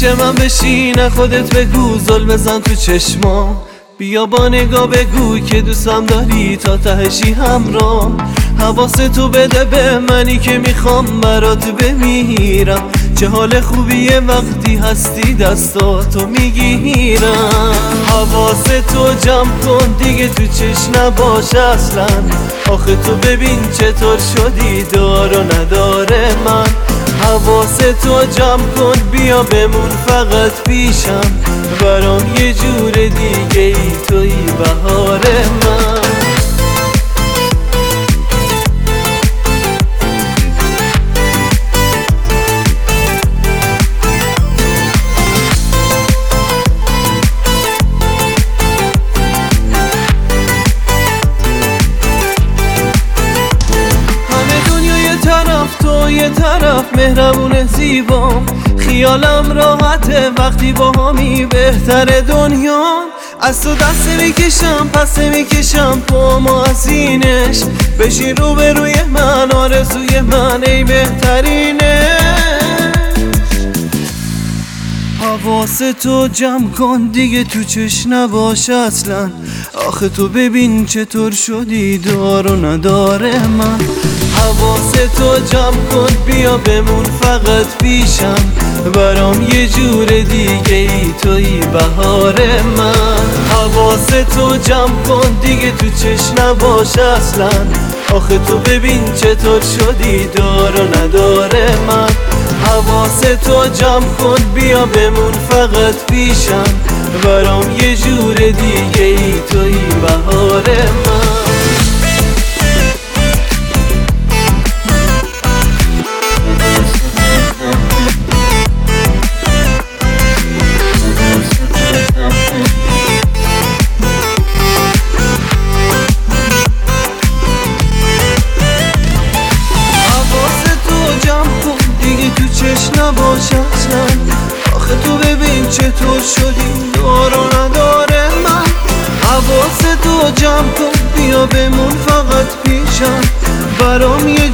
پیش من بشین خودت بگو زل بزن تو چشمام بیا با نگاه بگو که دوستم داری تا تهشی همراه حواس تو بده به منی که میخوام برات بمیرم چه حال خوبیه وقتی هستی دستاتو میگیرم حواس تو جمع کن دیگه تو چشم نباش اصلا آخه تو ببین چطور شدی دار و نداره من حواس تو جمع کن بیا بمون فقط پیشم برام یه جور دیگه ای توی بهار من تو یه طرف مهربون زیبام خیالم راحته وقتی با همی بهتر دنیا از تو دست میکشم پس میکشم پامو از اینش بشین رو به روی من آرزوی من ای بهترینه حواس تو جمع کن دیگه تو چش نباش اصلا آخه تو ببین چطور شدی دار و نداره من حواس تو جمع کن بیا بمون فقط پیشم برام یه جور دیگه ای توی بهار من حواس تو جمع کن دیگه تو چش نباش اصلا آخه تو ببین چطور شدی دار و نداره من حواس تو جمع کن بیا بمون فقط پیشم برام یه جور دیگه ای توی بهار من نباش اصلا آخه تو ببین چطور شدی دار و نداره من حواس تو جمع کن بیا بمون فقط پیشم برام یه